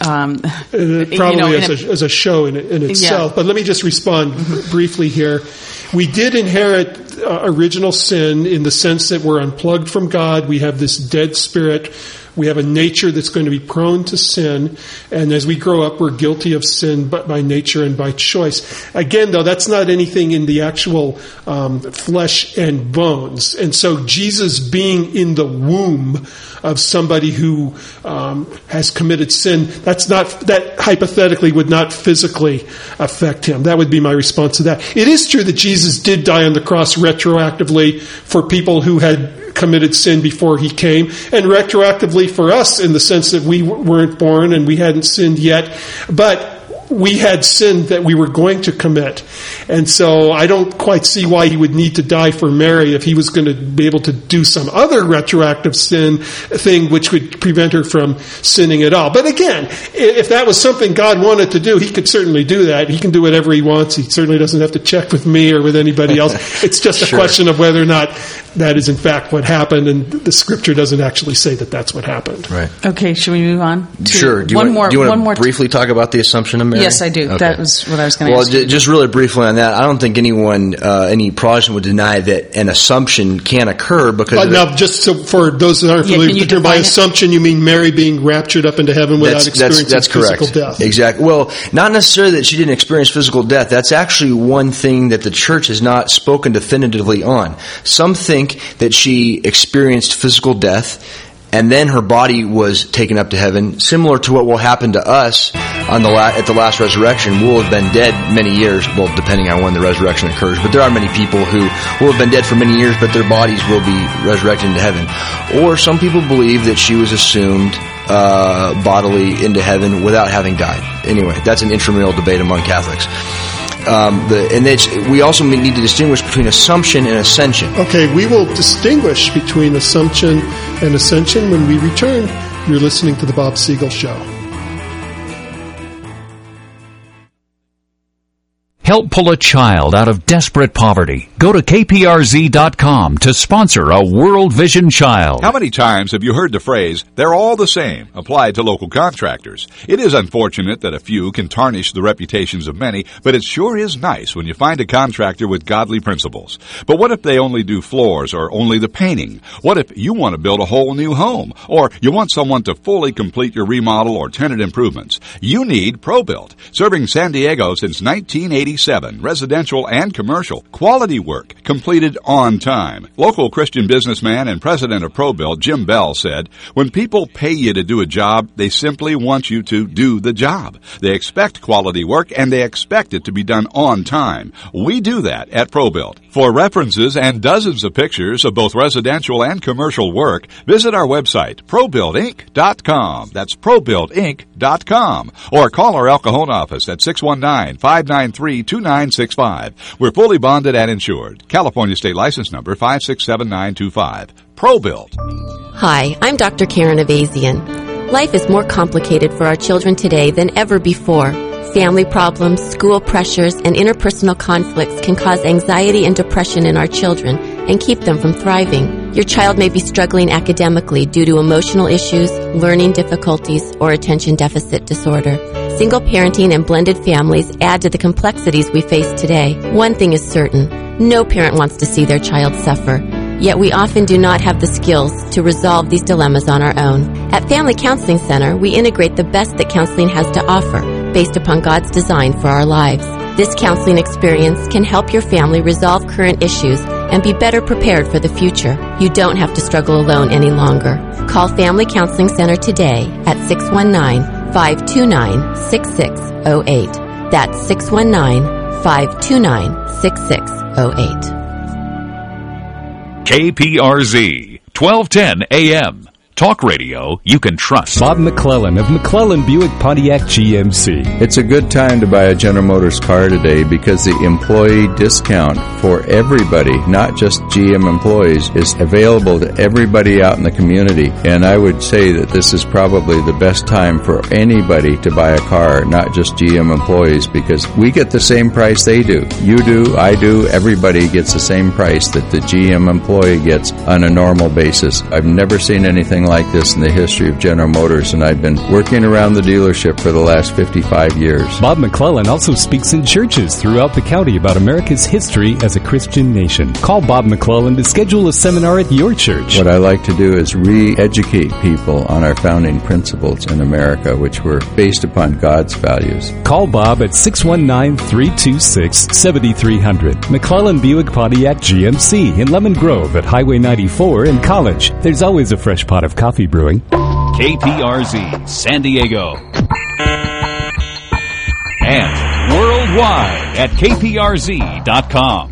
Probably as a show in itself. Yeah. But let me just respond briefly here. We did inherit original sin in the sense that we're unplugged from God. We have this dead spirit. We have a nature that's going to be prone to sin, and as we grow up, we're guilty of sin, but by nature and by choice. Again, though, that's not anything in the actual flesh and bones. And so Jesus being in the womb of somebody who has committed sin, that hypothetically would not physically affect him. That would be my response to that. It is true that Jesus did die on the cross retroactively for people who had committed sin before he came, and retroactively for us in the sense that we weren't born and we hadn't sinned yet, but we had sinned that we were going to commit. And so I don't quite see why he would need to die for Mary if he was going to be able to do some other retroactive sin thing which would prevent her from sinning at all. But again, if that was something God wanted to do, he could certainly do that. He can do whatever he wants. He certainly doesn't have to check with me or with anybody else. It's just a question of whether or not that is in fact what happened, and the scripture doesn't actually say that that's what happened. Right. Okay, should we move on? Sure. Do you want to briefly talk about the Assumption of Mary? Yes, I do. Okay. That was what I was going to ask. Well, just really briefly on that, I don't think any Protestant would deny that an assumption can occur because... now, just so for those that aren't familiar with the term, by assumption you mean Mary being raptured up into heaven without experiencing physical death. Exactly. Well, not necessarily that she didn't experience physical death. That's actually one thing that the Church has not spoken definitively on. Some think that she experienced physical death and then her body was taken up to heaven, similar to what will happen to us at the last resurrection. We'll have been dead many years, well, depending on when the resurrection occurs, but there are many people who will have been dead for many years, but their bodies will be resurrected into heaven. Or some people believe that she was assumed bodily into heaven without having died. Anyway, that's an intramural debate among Catholics. We also need to distinguish between assumption and ascension. Okay, we will distinguish between assumption and ascension when we return. You're listening to The Bob Siegel Show. Help pull a child out of desperate poverty. Go to kprz.com to sponsor a World Vision child. How many times have you heard the phrase, "they're all the same," applied to local contractors? It is unfortunate that a few can tarnish the reputations of many, but it sure is nice when you find a contractor with godly principles. But what if they only do floors or only the painting? What if you want to build a whole new home? Or you want someone to fully complete your remodel or tenant improvements? You need ProBuilt, serving San Diego since 1986. 27 residential and commercial quality work completed on time. Local Christian businessman and president of ProBuild, Jim Bell, said, "When people pay you to do a job, they simply want you to do the job. They expect quality work and they expect it to be done on time. We do that at ProBuild." For references and dozens of pictures of both residential and commercial work, visit our website, ProBuildInc.com. That's ProBuildInc.com. Or call our El Cajon office at 619-593-2965. We're fully bonded and insured. California State License Number 567925. ProBuild. Hi, I'm Dr. Karen Avazian. Life is more complicated for our children today than ever before. Family problems, school pressures, and interpersonal conflicts can cause anxiety and depression in our children and keep them from thriving. Your child may be struggling academically due to emotional issues, learning difficulties, or attention deficit disorder. Single parenting and blended families add to the complexities we face today. One thing is certain, no parent wants to see their child suffer. Yet we often do not have the skills to resolve these dilemmas on our own. At Family Counseling Center, we integrate the best that counseling has to offer, based upon God's design for our lives. This counseling experience can help your family resolve current issues and be better prepared for the future. You don't have to struggle alone any longer. Call Family Counseling Center today at 619-529-6608. That's 619-529-6608. KPRZ, 1210 AM. Talk radio you can trust. Bob McClellan of McClellan Buick Pontiac GMC. It's a good time to buy a General Motors car today because the employee discount for everybody, not just GM employees, is available to everybody out in the community. And I would say that this is probably the best time for anybody to buy a car, not just GM employees, because we get the same price they do. You do, I do, everybody gets the same price that the GM employee gets on a normal basis. I've never seen anything like this in the history of General Motors, and I've been working around the dealership for the last 55 years. Bob McClellan also speaks in churches throughout the county about America's history as a Christian nation. Call Bob McClellan to schedule a seminar at your church. What I like to do is re-educate people on our founding principles in America, which were based upon God's values. Call Bob at 619-326-7300. McClellan Buick Pontiac GMC in Lemon Grove at Highway 94 in College. There's always a fresh pot of coffee brewing. KPRZ San Diego. And worldwide at kprz.com.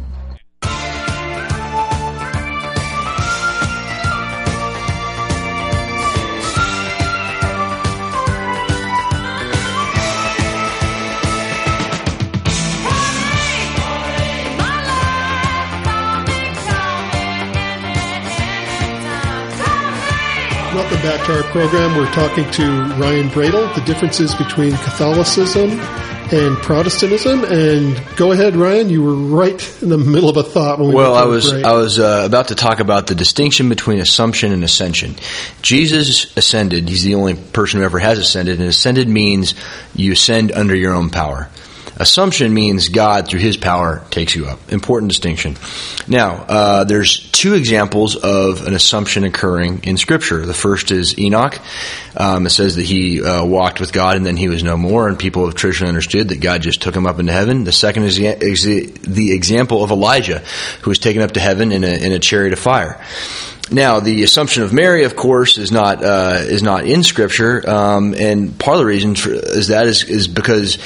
Welcome back to our program. We're talking to Ryan Bradle, the differences between Catholicism and Protestantism. And go ahead, Ryan. You were right in the middle of a thought. When I was about to talk about the distinction between assumption and ascension. Jesus ascended. He's the only person who ever has ascended. And ascended means you ascend under your own power. Assumption means God, through His power, takes you up. Important distinction. Now, there's two examples of an assumption occurring in Scripture. The first is Enoch. It says that he walked with God and then he was no more, and people have traditionally understood that God just took him up into heaven. The second is the example of Elijah, who was taken up to heaven in a chariot of fire. Now, the assumption of Mary, of course, is not in Scripture, and part of the reason is because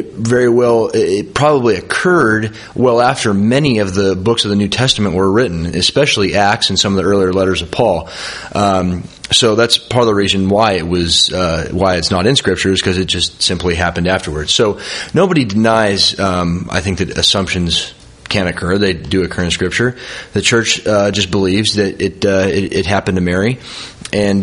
it probably occurred well after many of the books of the New Testament were written, especially Acts and some of the earlier letters of Paul. So that's part of the reason why it's not in Scripture, is because it just simply happened afterwards. So nobody denies, I think, that assumptions can occur. They do occur in Scripture. The Church just believes that it happened to Mary. And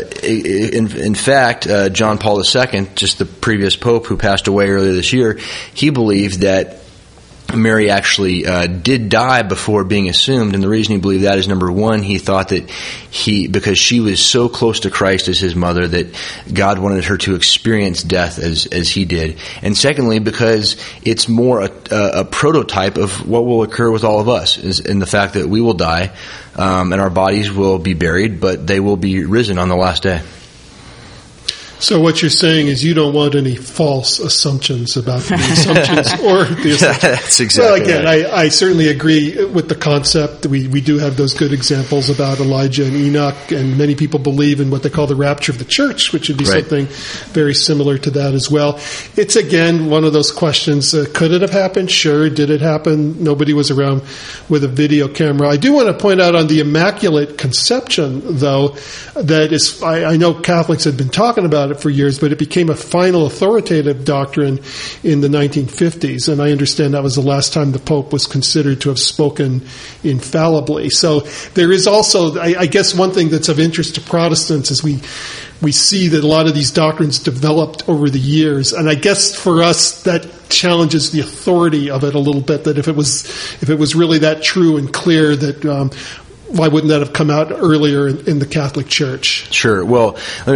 in fact, John Paul II, just the previous Pope who passed away earlier this year, he believed that Mary actually did die before being assumed, and the reason he believed that is, number one, he thought that because she was so close to Christ as his mother, that God wanted her to experience death as he did, and secondly, because it's more a prototype of what will occur with all of us, is in the fact that we will die, and our bodies will be buried, but they will be risen on the last day. So what you're saying is you don't want any false assumptions about the assumptions or the assumptions. That's exactly Well, again, right. I certainly agree with the concept. We do have those good examples about Elijah and Enoch, and many people believe in what they call the rapture of the church, which would be Right. something very similar to that as well. It's, again, one of those questions. Could it have happened? Sure. Did it happen? Nobody was around with a video camera. I do want to point out on the Immaculate Conception, though, that is, I know Catholics had been talking about it for years, but it became a final authoritative doctrine in the 1950s, and I understand that was the last time the Pope was considered to have spoken infallibly. So there is also, I guess, one thing that's of interest to Protestants is we see that a lot of these doctrines developed over the years, and I guess for us that challenges the authority of it a little bit. That if it was really that true and clear, that why wouldn't that have come out earlier in the Catholic Church? Sure. Well,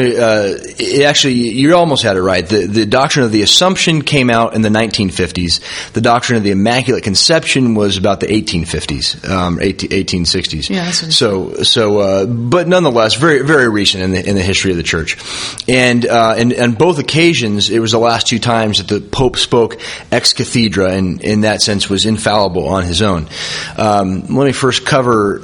you almost had it right. The doctrine of the Assumption came out in the 1950s. The doctrine of the Immaculate Conception was about the 1850s, 1860s. Yeah, that's what But nonetheless, very, very recent in the history of the Church. And on both occasions, it was the last two times that the Pope spoke ex cathedra, and in that sense was infallible on his own. Let me first cover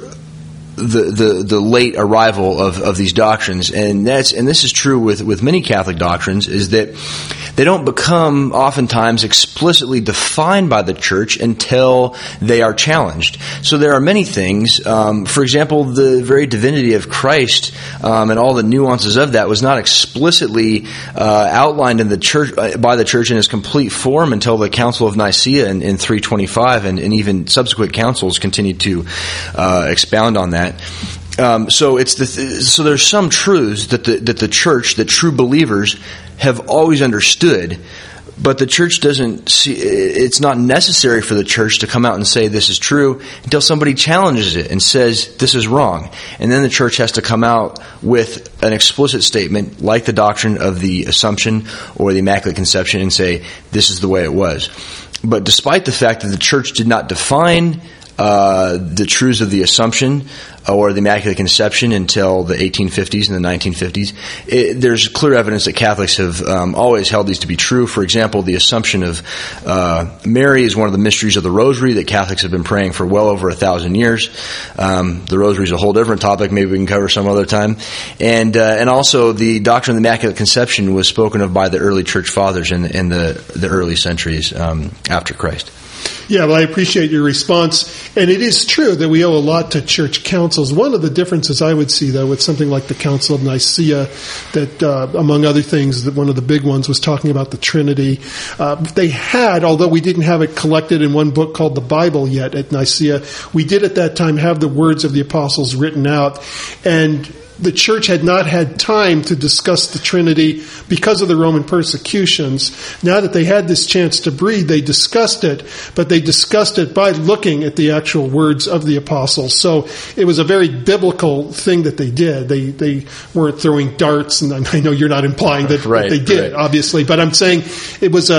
the late arrival of these doctrines, and this is true with many Catholic doctrines, is that they don't become oftentimes explicitly defined by the Church until they are challenged. So there are many things. For example, the very divinity of Christ and all the nuances of that was not explicitly outlined in the Church by the Church in its complete form until the Council of Nicaea in 325, and even subsequent councils continued to expound on that. So there's some truths that the Church, that true believers have always understood, but the Church doesn't see. It's not necessary for the Church to come out and say this is true until somebody challenges it and says this is wrong, and then the Church has to come out with an explicit statement like the doctrine of the Assumption or the Immaculate Conception and say this is the way it was. But despite the fact that the Church did not define the truths of the Assumption or the Immaculate Conception until the 1850s and the 1950s, there's clear evidence that Catholics have always held these to be true. For example, the Assumption of Mary is one of the mysteries of the Rosary that Catholics have been praying for well over 1,000 years. The Rosary is a whole different topic. Maybe we can cover some other time. And also the doctrine of the Immaculate Conception was spoken of by the early Church Fathers in the early centuries after Christ. Yeah, well, I appreciate your response. And it is true that we owe a lot to church councils. One of the differences I would see, though, with something like the Council of Nicaea, that among other things, that one of the big ones was talking about the Trinity. They had, although we didn't have it collected in one book called the Bible yet at Nicaea, we did at that time have the words of the apostles written out. And the church had not had time to discuss the Trinity because of the Roman persecutions. Now that they had this chance to breathe, they discussed it, but they discussed it by looking at the actual words of the apostles. So it was a very biblical thing that they did. They weren't throwing darts, and I know you're not implying that they did, obviously, but I'm saying it was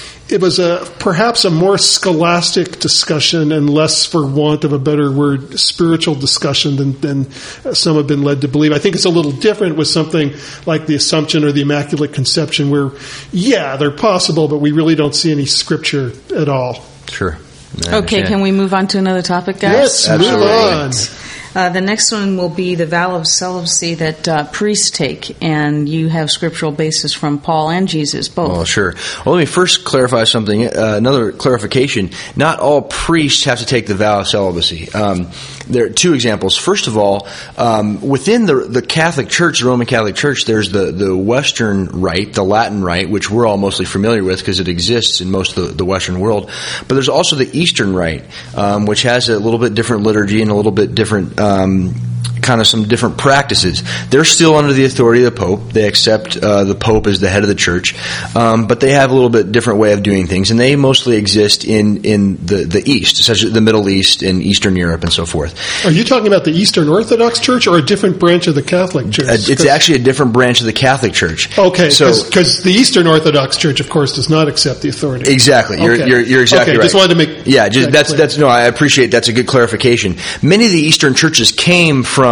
perhaps a more scholastic discussion and less, for want of a better word, spiritual discussion than some have been led to believe. I think it's a little different with something like the Assumption or the Immaculate Conception where, yeah, they're possible, but we really don't see any scripture at all. Sure. Okay, can we move on to another topic, guys? Yes, move on. The next one will be the vow of celibacy that priests take, and you have scriptural basis from Paul and Jesus, both. Well, sure. Well, let me first clarify something. Another clarification. Not all priests have to take the vow of celibacy. There are two examples. First of all, within the Catholic Church, the Roman Catholic Church, there's the Western Rite, the Latin Rite, which we're all mostly familiar with because it exists in most of the Western world. But there's also the Eastern Rite, which has a little bit different liturgy and a little bit different kind of some different practices. They're still under the authority of the Pope. They accept the Pope as the head of the Church, but they have a little bit different way of doing things, and they mostly exist in the East, such as the Middle East and Eastern Europe and so forth. Are you talking about the Eastern Orthodox Church or a different branch of the Catholic Church? It's actually a different branch of the Catholic Church. Okay, because the Eastern Orthodox Church, of course, does not accept the authority. Exactly. You're exactly right. Just wanted to make I appreciate that's a good clarification. Many of the Eastern churches came from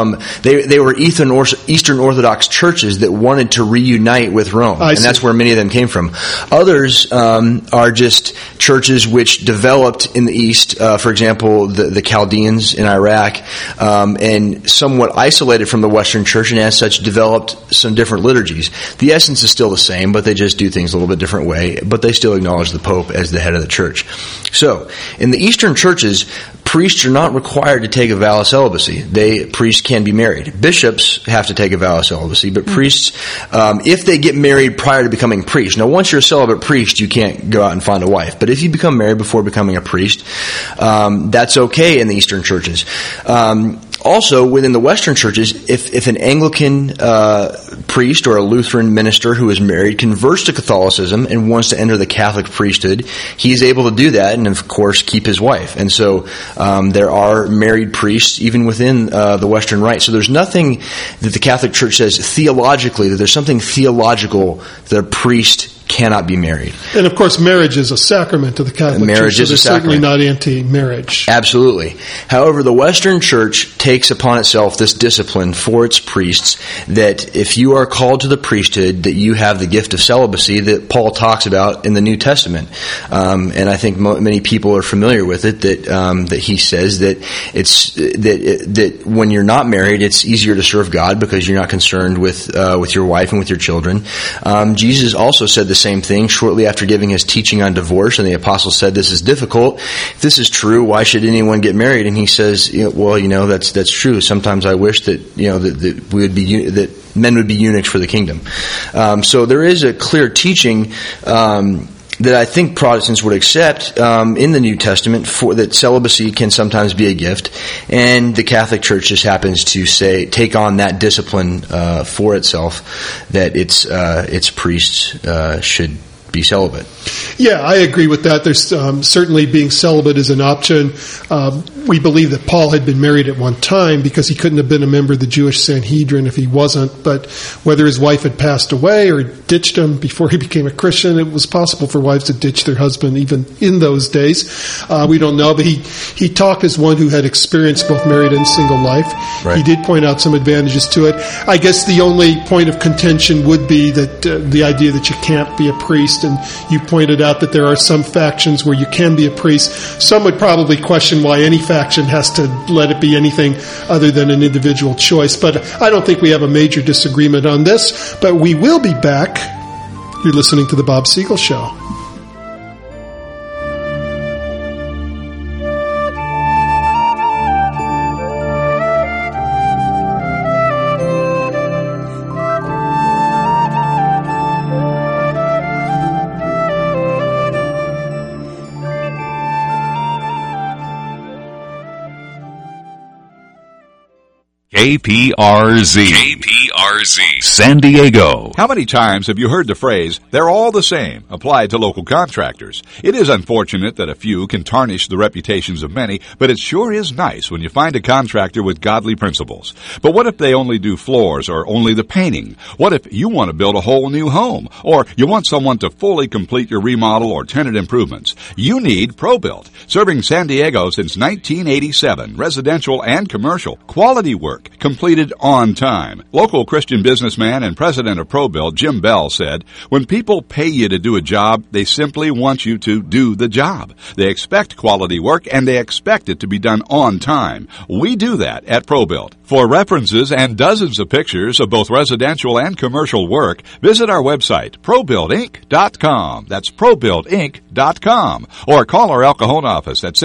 they were Eastern Orthodox churches that wanted to reunite with Rome, and that's where many of them came from. Others are just churches which developed in the East, for example, the Chaldeans in Iraq, and somewhat isolated from the Western Church, and as such developed some different liturgies. The essence is still the same, but they just do things a little bit different way, but they still acknowledge the Pope as the head of the church. So, in the Eastern churches, priests are not required to take a vow of celibacy. Priests can be married. Bishops have to take a vow of celibacy, but priests, if they get married prior to becoming priests. Now, once you're a celibate priest, you can't go out and find a wife. But if you become married before becoming a priest, that's okay in the Eastern churches. Also, within the Western churches, if an Anglican priest or a Lutheran minister who is married converts to Catholicism and wants to enter the Catholic priesthood, he is able to do that and, of course, keep his wife. And so there are married priests even within the Western Rite. So there's nothing that the Catholic Church says theologically, that there's something theological that a priest cannot be married. And of course, marriage is a sacrament to the Catholic Church, so they're certainly not anti-marriage. Absolutely. However, the Western Church takes upon itself this discipline for its priests that if you are called to the priesthood, that you have the gift of celibacy that Paul talks about in the New Testament. And I think many people are familiar with it, that he says that that when you're not married, it's easier to serve God because you're not concerned with your wife and with your children. Jesus also said the same thing shortly after giving his teaching on divorce, and the apostle said, "This is difficult. If this is true, why should anyone get married?" And he says, "Well, that's true. Sometimes I wish that that we would be that men would be eunuchs for the kingdom." So there is a clear teaching that I think Protestants would accept in the New Testament for that celibacy can sometimes be a gift, and the Catholic Church just happens to take on that discipline for itself, that its priests should be celibate. Yeah, I agree with that. There's certainly being celibate is an option. We believe that Paul had been married at one time because he couldn't have been a member of the Jewish Sanhedrin if he wasn't. But whether his wife had passed away or ditched him before he became a Christian, it was possible for wives to ditch their husband even in those days. We don't know, but he talked as one who had experienced both married and single life. Right. He did point out some advantages to it. I guess the only point of contention would be that the idea that you can't be a priest, and you pointed out that there are some factions where you can be a priest. Some would probably question why any faction has to let it be anything other than an individual choice. But I don't think we have a major disagreement on this. But we will be back. You're listening to The Bob Siegel Show. KPRZ, San Diego. How many times have you heard the phrase, "they're all the same," applied to local contractors? It is unfortunate that a few can tarnish the reputations of many, but it sure is nice when you find a contractor with godly principles. But what if they only do floors or only the painting? What if you want to build a whole new home? Or you want someone to fully complete your remodel or tenant improvements? You need ProBuilt, serving San Diego since 1987, residential and commercial. Quality work, completed on time. Local Christian businessman and president of ProBuilt, Jim Bell, said, "When people pay you to do a job, they simply want you to do the job. They expect quality work, and they expect it to be done on time. We do that at ProBuilt." For references and dozens of pictures of both residential and commercial work, visit our website, ProBuiltInc.com. That's ProBuiltInc.com. Or call our El Cajon office at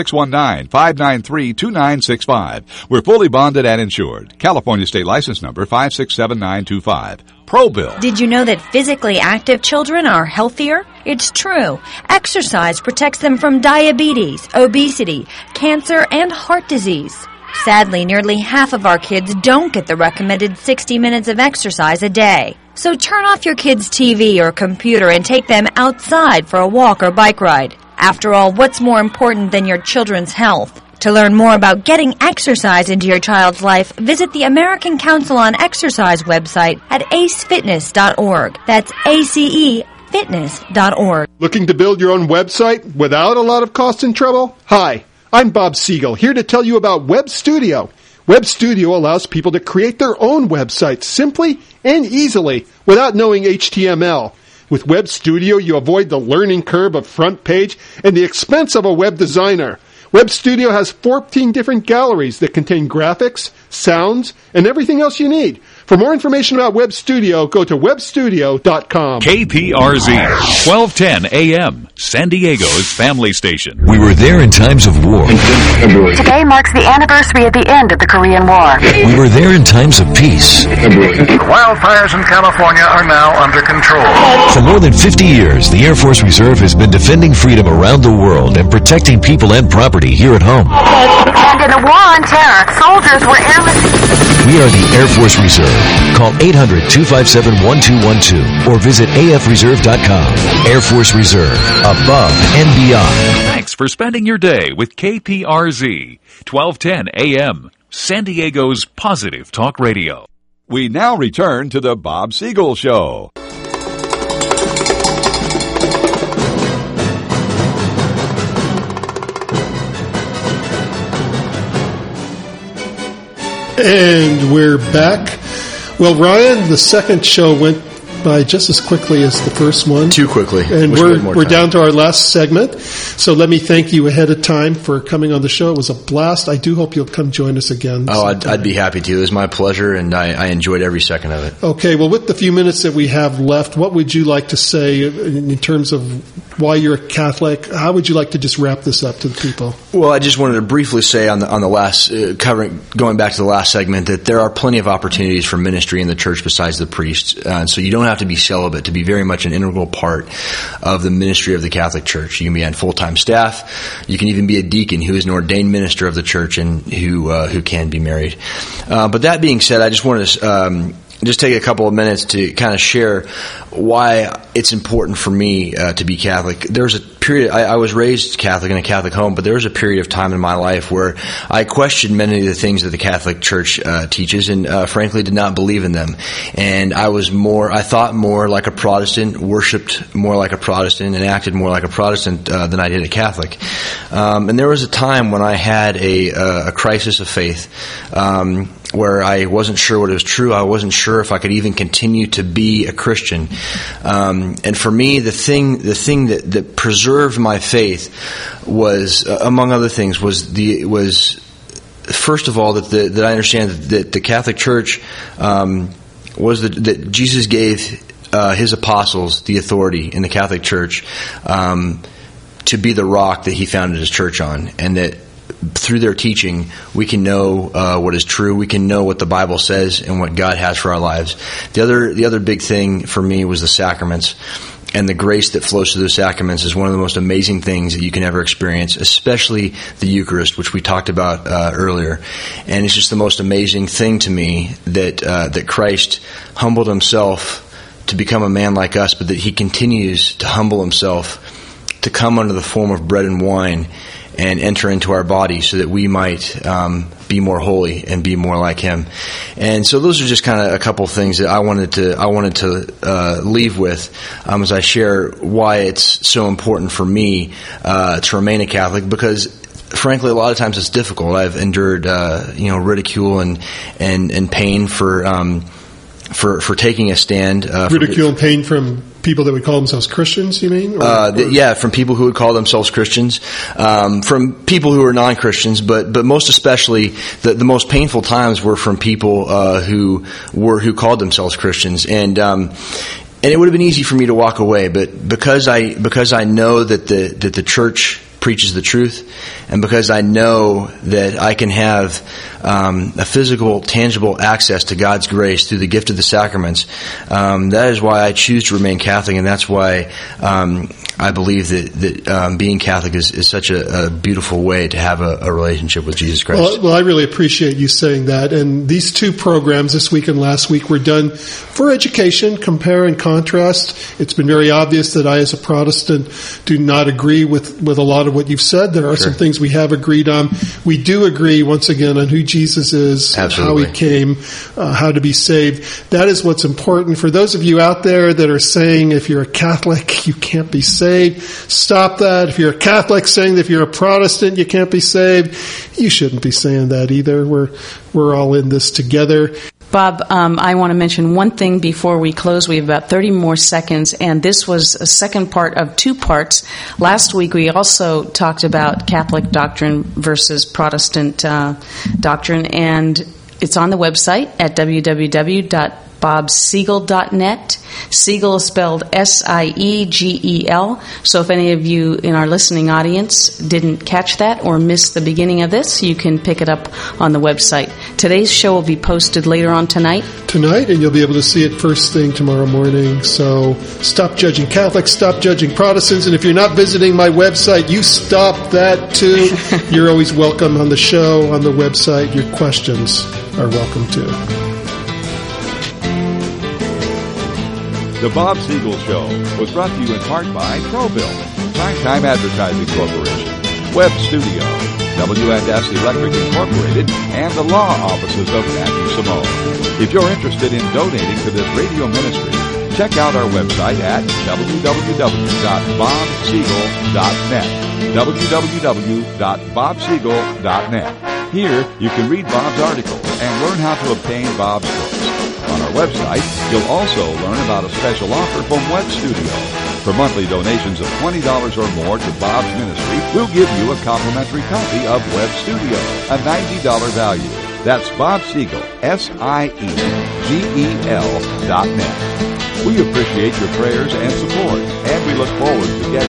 619-593-2965. We're fully bonded and insured. California State License Number 567925. ProBuilt. Did you know that physically active children are healthier? It's true. Exercise protects them from diabetes, obesity, cancer, and heart disease. Sadly, nearly half of our kids don't get the recommended 60 minutes of exercise a day. So turn off your kids' TV or computer and take them outside for a walk or bike ride. After all, what's more important than your children's health? To learn more about getting exercise into your child's life, visit the American Council on Exercise website at acefitness.org. That's ACEfitness.org. Looking to build your own website without a lot of cost and trouble? Hi, I'm Bob Siegel, here to tell you about Web Studio. Web Studio allows people to create their own websites simply and easily without knowing HTML. With Web Studio, you avoid the learning curve of front page and the expense of a web designer. Web Studio has 14 different galleries that contain graphics, sounds, and everything else you need. For more information about Web Studio, go to webstudio.com. KPRZ, 1210 AM, San Diego's family station. We were there in times of war. Today marks the anniversary of the end of the Korean War. We were there in times of peace. Wildfires in California are now under control. For more than 50 years, the Air Force Reserve has been defending freedom around the world and protecting people and property here at home. And in the war on terror, soldiers were airlifted. We are the Air Force Reserve. Call 800-257-1212 or visit afreserve.com. Air Force Reserve, above and beyond. Thanks for spending your day with KPRZ, 1210 AM, San Diego's positive talk radio. We now return to the Bob Siegel Show. And we're back. Well, Ryan, the second show went by just as quickly as the first one. Too quickly. And we're down to our last segment. So let me thank you ahead of time for coming on the show. It was a blast. I do hope you'll come join us again. Oh, I'd be happy to. It was my pleasure, and I enjoyed every second of it. Okay, well, with the few minutes that we have left, what would you like to say in terms of why you're a Catholic? How would you like to just wrap this up to the people? Well, I just wanted to briefly say on the last going back to the last segment, that there are plenty of opportunities for ministry in the church besides the priest. So you don't have to be celibate to be very much an integral part of the ministry of the Catholic Church. You can be on full-time staff. You can even be a deacon who is an ordained minister of the church and who can be married. But that being said, I just wanted to just take a couple of minutes to kind of share why it's important for me to be Catholic. There's a period, I was raised Catholic in a Catholic home, but there was a period of time in my life where I questioned many of the things that the Catholic Church teaches, and frankly did not believe in them. And I thought more like a Protestant, worshipped more like a Protestant, and acted more like a Protestant than I did a Catholic. And there was a time when I had a crisis of faith, where I wasn't sure what was true. I wasn't sure if I could even continue to be a Christian. And for me, the thing that preserved my faith was, among other things, was first of all that I understand that the Catholic Church was that Jesus gave his apostles the authority in the Catholic Church to be the rock that he founded his church on, and that through their teaching, we can know what is true. We can know what the Bible says and what God has for our lives. The other big thing for me was the sacraments, and the grace that flows through those sacraments is one of the most amazing things that you can ever experience, especially the Eucharist, which we talked about earlier. And it's just the most amazing thing to me that Christ humbled himself to become a man like us, but that he continues to humble himself to come under the form of bread and wine and enter into our body so that we might be more holy and be more like him. And so those are just kind of a couple things that I wanted to leave with as I share why it's so important for me to remain a Catholic, because frankly, a lot of times it's difficult. I've endured ridicule and pain for taking a stand. Ridicule and pain from people that would call themselves Christians, you mean? Yeah, from people who would call themselves Christians, from people who are non-Christians, but most especially the most painful times were from people who called themselves Christians, and it would have been easy for me to walk away, but because I know that the Church preaches the truth, and because I know that I can have a physical, tangible access to God's grace through the gift of the sacraments, that is why I choose to remain Catholic, and that's why I believe that being Catholic is such a beautiful way to have a relationship with Jesus Christ. Well, I really appreciate you saying that. And these two programs, this week and last week, were done for education, compare and contrast. It's been very obvious that I, as a Protestant, do not agree with a lot of what you've said. There are some things we have agreed on. We do agree, once again, on who Jesus is, Absolutely. how he came, how to be saved. That is what's important. For those of you out there that are saying if you're a Catholic, you can't be saved, stop that. If you're a Catholic saying that if you're a Protestant, you can't be saved, you shouldn't be saying that either. We're all in this together. Bob, I want to mention one thing before we close. We have about 30 more seconds, and this was a second part of 2 parts. Last week we also talked about Catholic doctrine versus Protestant doctrine, and it's on the website at www.bobsiegel.net. Siegel is spelled Siegel. So if any of you in our listening audience didn't catch that or missed the beginning of this, you can pick it up on the website. Today's show will be posted later on tonight. And you'll be able to see it first thing tomorrow morning. So stop judging Catholics, stop judging Protestants, and if you're not visiting my website, you stop that too. You're always welcome on the show, on the website. Your questions are welcome too. The Bob Siegel Show was brought to you in part by ProBuilt, Primetime Advertising Corporation, Web Studio, W&S Electric Incorporated, and the law offices of Matthew Simone. If you're interested in donating to this radio ministry, check out our website at www.bobsiegel.net, www.bobsiegel.net. Here, you can read Bob's articles and learn how to obtain Bob's books. On our website, you'll also learn about a special offer from Web Studio. For monthly donations of $20 or more to Bob's ministry, we'll give you a complimentary copy of Web Studio, a $90 value. That's Bob Siegel, SIEGEL.net. We appreciate your prayers and support, and we look forward to getting